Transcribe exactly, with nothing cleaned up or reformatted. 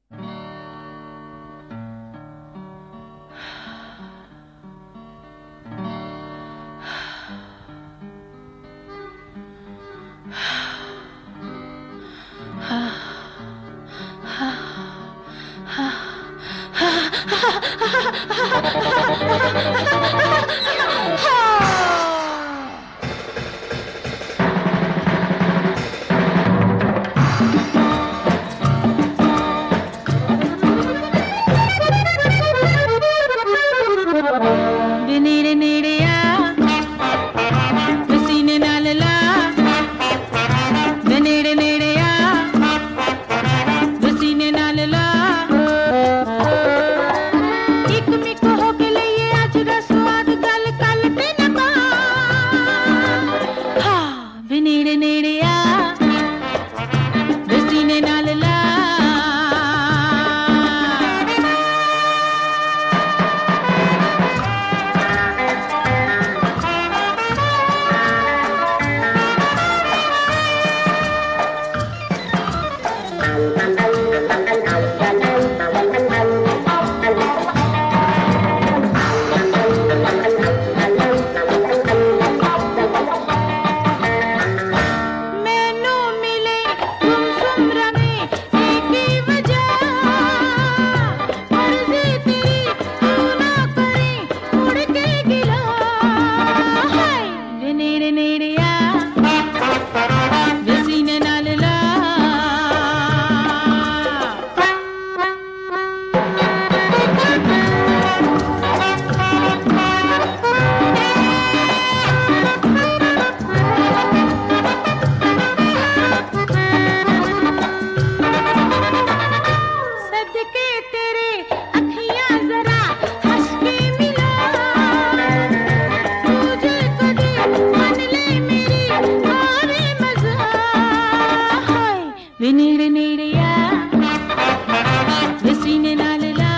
नेड़े नेड़े आ सीने नाल ला नेड़े नेड़े आ सीने नाल ला एक मिक हो के लिए आज दा स्वाद गल कल ते न पा हाँ वे नेड़े नेड़े आ सीने नाल ला नेड़े नेड़े आ सीने नाल ला